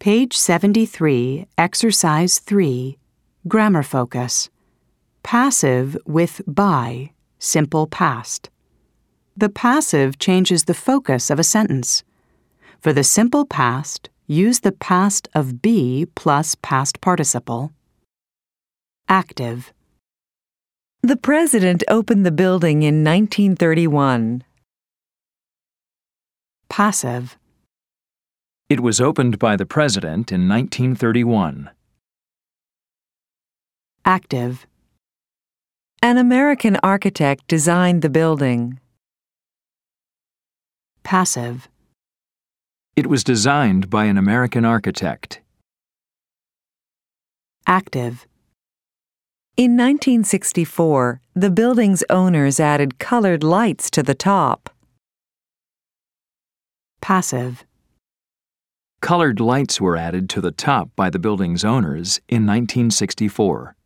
Page 73, Exercise 3, Grammar Focus. Passive with by, simple past. The passive changes the focus of a sentence. For the simple past, use the past of be plus past participle. Active. The president opened the building in 1931. Passive. It was opened by the president in 1931. Active. An American architect designed the building. Passive. It was designed by an American architect. Active. In 1964, the building's owners added colored lights to the top. Passive. Colored lights were added to the top by the building's owners in 1964.